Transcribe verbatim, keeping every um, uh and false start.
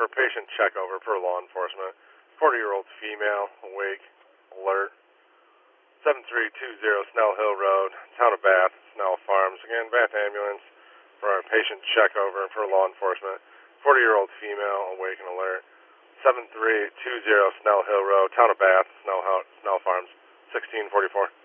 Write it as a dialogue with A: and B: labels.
A: for patient checkover per law enforcement. forty-year-old female, awake, alert. seven three two zero Snell Hill Road, Town of Bath, Snell Farms. Again, Bath Ambulance for our patient checkover for law enforcement. forty-year-old female, awake and alert. seven three two zero Snell Hill Road, Town of Bath, Snell, Snell Farms, sixteen forty-four.